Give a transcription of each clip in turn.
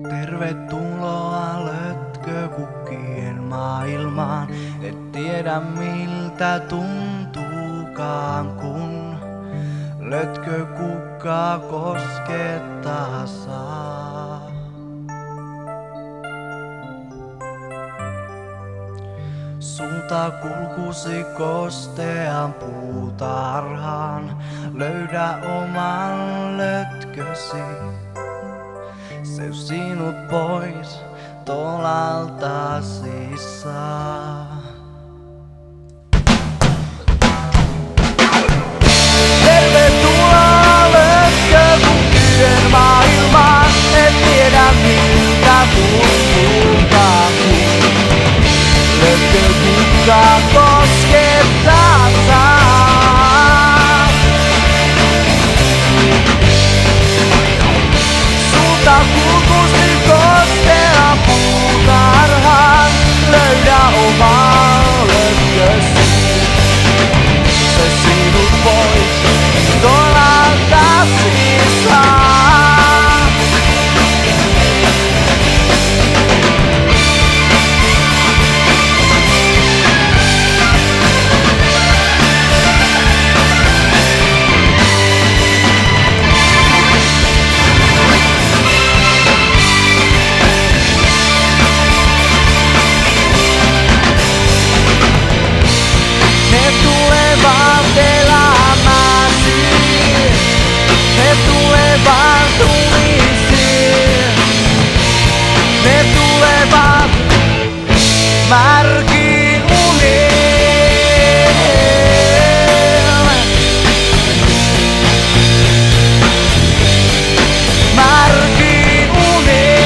Tervetuloa lötkökukkien maailmaan. Et tiedä miltä tuntuukaan, kun lötkökukkaa koskettaa saa. Suunta kulkusi kostean puutarhaan. Löydä oman lötkösi. Se sinut pois tolaltasi saa. Tervetuloa lötkökukkien maailmaan. Et tiedä miltä tuntuukaan, kun lötkökukkaa koskettaa saa. Suunta kulkusi kostean puutarhaan. Löydä oma lötkösi. Se sinut pois tolaltasi saa. Ne tulevat elämäsi, ne tulevat unisiin, ne tulevat märkiin uniin. Märkiin uniin.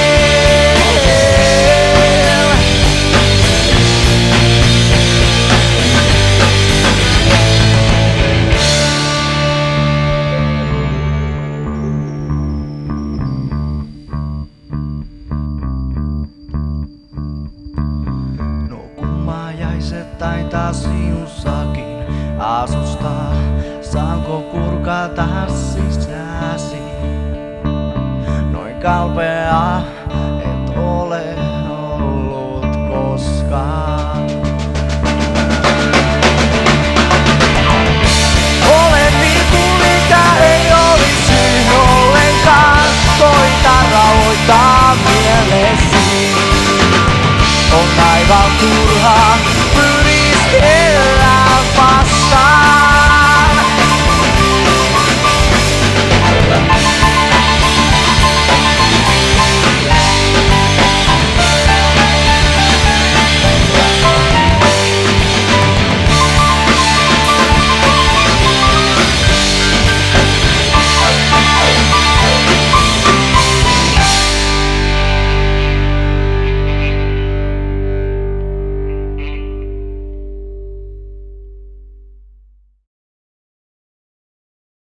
Kummajaiset taitaa sinussakin asustaa. Saanko kurkata sisäsi? Noin kalpea